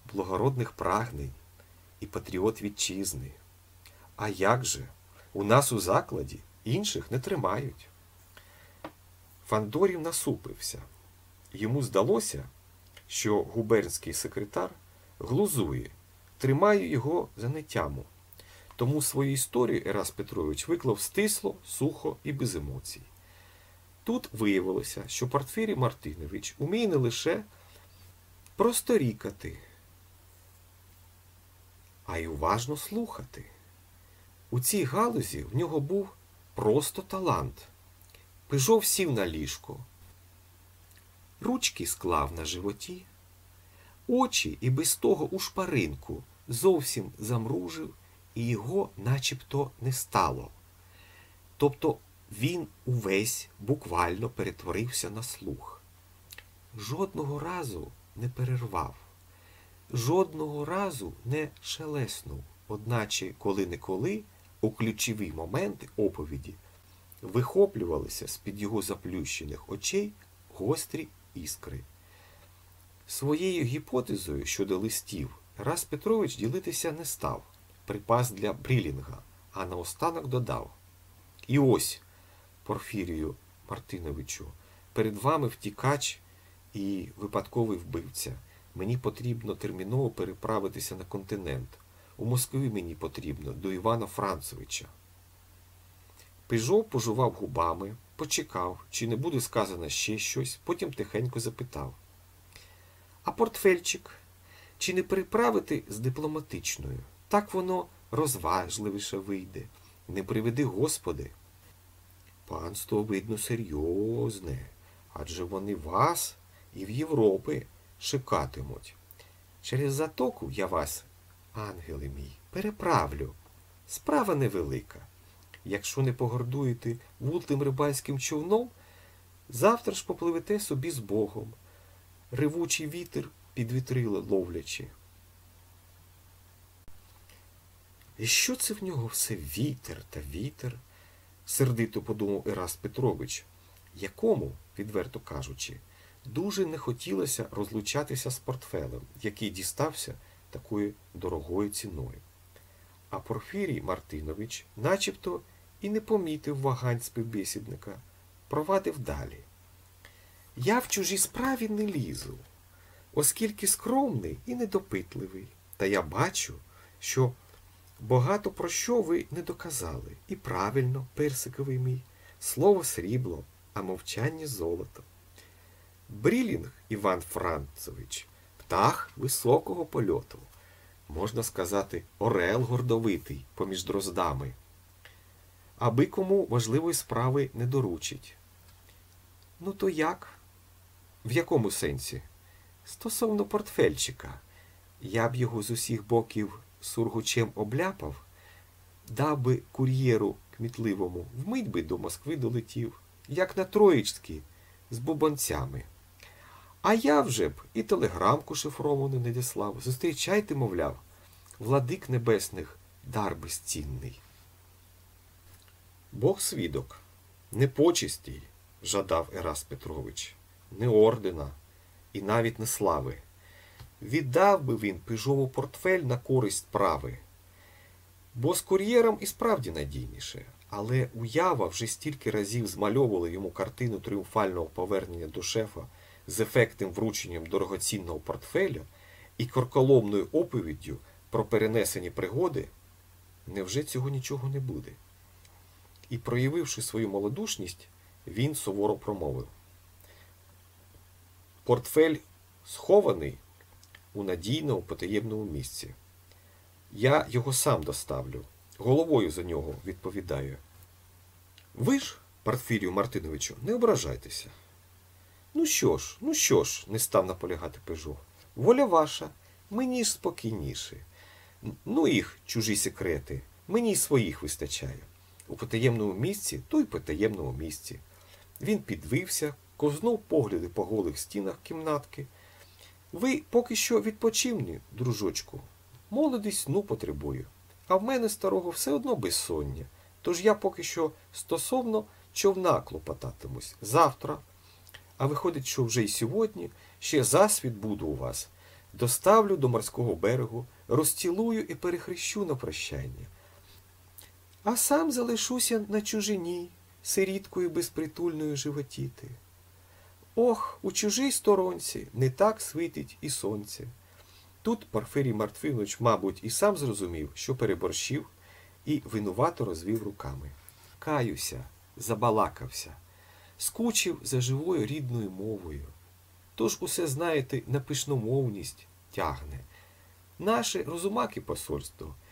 благородних прагнень і патріот вітчизни. А як же? У нас у закладі інших не тримають. Фандорів насупився. Йому здалося, що губернський секретар глузує, тримає його за нетяму. Тому свою історію Ерас Петрович виклав стисло, сухо і без емоцій. Тут виявилося, що Порфирій Мартинович уміє не лише просторікати, а й уважно слухати. У цій галузі в нього був просто талант. Пежов сів на ліжко, ручки склав на животі, очі і без того у шпаринку зовсім замружив, і його начебто не стало. Тобто він увесь буквально перетворився на слух. Жодного разу не перервав, жодного разу не шелеснув, одначе коли-неколи у ключові моменти оповіді вихоплювалися з-під його заплющених очей гострі іскри. Своєю гіпотезою щодо листів Ерас Петрович ділитися не став, припас для Брілінга, а наостанок додав: «І ось, Порфірію Мартиновичу, перед вами втікач і випадковий вбивця. Мені потрібно терміново переправитися на континент. У Москві мені потрібно, до Івана Францовича». Пежов пожував губами, почекав, чи не буде сказано ще щось, потім тихенько запитав: «А портфельчик? Чи не переправити з дипломатичною? Так воно розважливіше вийде. Не приведи Господи». «Панство, видно, серйозне, адже вони вас і в Європи шукатимуть. Через затоку я вас, ангели мій, переправлю. Справа невелика. Якщо не погордуєте вутлим рибальським човном, завтра ж попливете собі з Богом, ревучий вітер під вітрила ловлячи». «І що це в нього все вітер та вітер?» – сердито подумав Ерас Петрович, якому, відверто кажучи, дуже не хотілося розлучатися з портфелем, який дістався такою дорогою ціною. А Порфирій Мартинович начебто і не помітив вагань співбесідника, провадив далі: «Я в чужій справі не лізу, оскільки скромний і недопитливий, та я бачу, що багато про що ви не доказали. І правильно, персиковий мій, слово срібло, а мовчання золото. Брілінг Іван Францович – птах високого польоту, можна сказати, орел гордовитий поміж дроздами, аби кому важливої справи не доручить». «Ну то як?» «В якому сенсі?» «Стосовно портфельчика. Я б його з усіх боків сургучем обляпав, дав би кур'єру кмітливому, вмить би до Москви долетів, як на Троїцькій, з бубонцями. А я вже б і телеграмку шифровану не діслав. Зустрічайте, мовляв, владик небесних, дар безцінний». «Бог свідок, не почесті жадав Ерас Петрович, не ордена і навіть не слави. Віддав би він Пежову портфель на користь прави, бо з кур'єром і справді надійніше. Але уява вже стільки разів змальовувала йому картину тріумфального повернення до шефа з ефектним врученням дорогоцінного портфеля і корколомною оповіддю про перенесені пригоди, невже цього нічого не буде? І, проявивши свою малодушність, він суворо промовив: «Портфель схований у надійному потаємному місці. Я його сам доставлю, головою за нього відповідаю. Ви ж, Порфирію Мартиновичу, не ображайтеся». Ну що ж, не став наполягати Пежов. «Воля ваша, мені ж спокійніше. Ну їх, чужі секрети, мені й своїх вистачає. У потаємному місці, то й потаємному місці». Він підвився, ковзнув погляди по голих стінах кімнатки. «Ви поки що відпочивні, дружочку. Молодість сну потребує. А в мене, старого, все одно безсоння. Тож я поки що стосовно човна клопотатимусь. Завтра, а виходить, що вже й сьогодні, ще засвіт буду у вас. Доставлю до морського берегу, розцілую і перехрещу на прощання. А сам залишуся на чужині, сиріткою безпритульною животіти. Ох, у чужій сторонці не так світить і сонце. Тут Порфирій Мартинович, мабуть, і сам зрозумів, що переборщив, і винувато розвів руками. Каюся, забалакався, скучив за живою рідною мовою. Тож усе, знаєте, на пишномовність тягне. Наше розумаки посольство